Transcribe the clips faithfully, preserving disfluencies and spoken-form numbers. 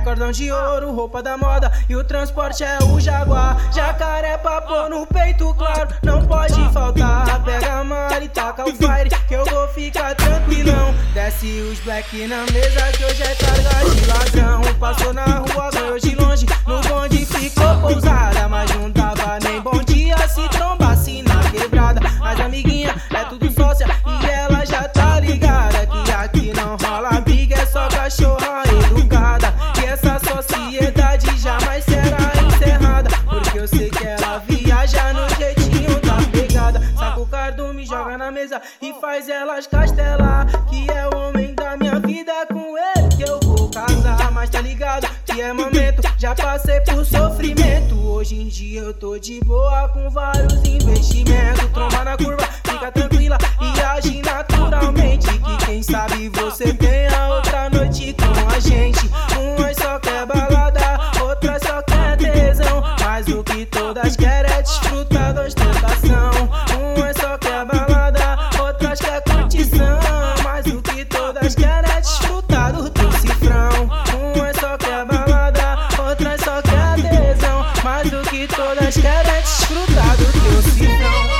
cordão de ouro, roupa da moda e o transporte é o Jaguar. Jacaré pra pôr no peito, claro, não pode faltar. Pega a mala e taca o fire que eu vou ficar tranquilão. Desce os black na mesa que hoje é carga de ladrão. Passou na rua, ganhou de longe, no bonde ficou pousada. Mas não dava nem bom dia se trombasse na quebrada. As amiguinhas é tudo sócia e ela já tá ligada que aqui não rola briga, é só cachorra educada. E essa sociedade jamais será encerrada, porque eu sei que ela viaja no jeitinho da pegada. Saca o cardume, joga na mesa e faz elas castelar, que é o homem da minha vida, com ele que eu vou casar. Mas tá ligado que é momento, já passei por sofrimento. Hoje em dia eu tô de boa com vários investimentos. Tromba na curva, fica tranquila e age naturalmente, que quem sabe você tenha outra noite com a gente. Umas só quer balada, outras só quer tesão, mas o que todas querem é desfrutar da ostentação. Umas só quer balada, outras quer curtição, mas o que todas querem é desfrutar do teu cifrão. Umas só quer balada, outras só quer tesão, mas o que todas querem é desfrutar do teu cifrão.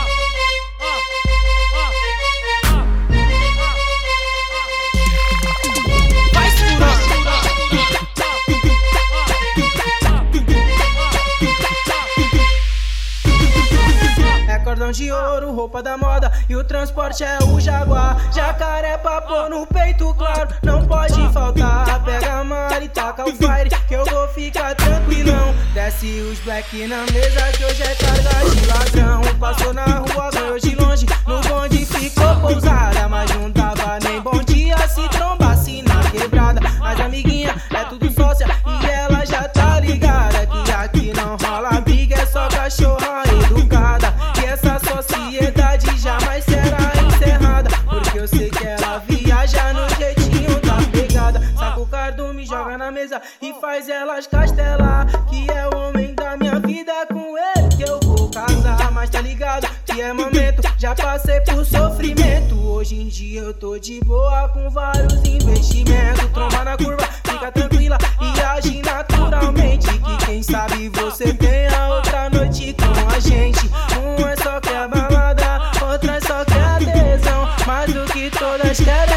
Cordão de ouro, roupa da moda e o transporte é o Jaguar. Jacaré pra pôr no peito, claro, não pode faltar. Pega a mala e taca o fire que eu vou ficar tranquilão. Desce os black na mesa que hoje é carga de ladrão. Passou na rua, ganhou de longe, no bonde ficou pousada. Mas não dava nem bom dia se trombasse na quebrada. As amiguinhas é tudo sócia e ela já tá ligada que aqui não rola briga, é só cachorra educada. Sociedade jamais será encerrada, porque eu sei que ela viaja no jeitinho da pegada. Saca o cardume, joga na mesa e faz elas castelar, que é o homem da minha vida, com ele que eu vou casar. Mas tá ligado que é momento, já passei por sofrimento. Hoje em dia eu tô de boa com vários investimentos. Tromba na curva, fica tranquila e age naturalmente, que quem sabe você tenha outra noite com a gente. Umas só quer balada, outras só quer tesão, mas o que todas querem